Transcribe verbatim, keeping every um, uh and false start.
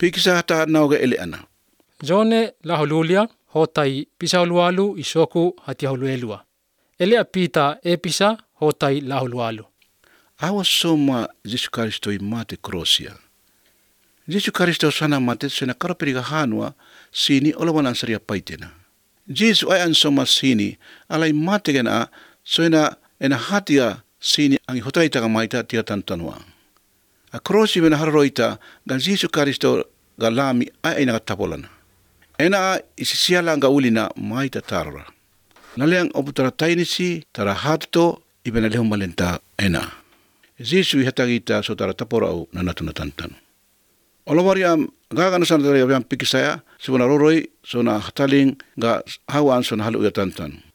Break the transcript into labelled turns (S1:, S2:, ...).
S1: Pikisa hata nauga ele ana.
S2: Jone lahululia hotai pisaulualu isoku hatiahuluelua. Ele apita episa hotai lahulualu.
S1: Awa soma Jesu Kristo i mate krosia. Jesu Kristo sana mate sena karoperiga hanua sini olawanan saria paitena. Jesu ay an soma sini alay mate gena soina ena hatia sini ang hotai taga maita tia tantanua. A krosi mena haroita gan Jesu Kristo galami ay ay nakatapolana. Ena isisiala nga ulina maita tarra. Naleang oputara tainisi tara hato ibena lehong malenta ena. Jesu ihatagita so tara taporau na natunatantan. Olawariam gagana sana tara yang pikisaya sibuna roroi so na hataling ga hawan so na halu tantan.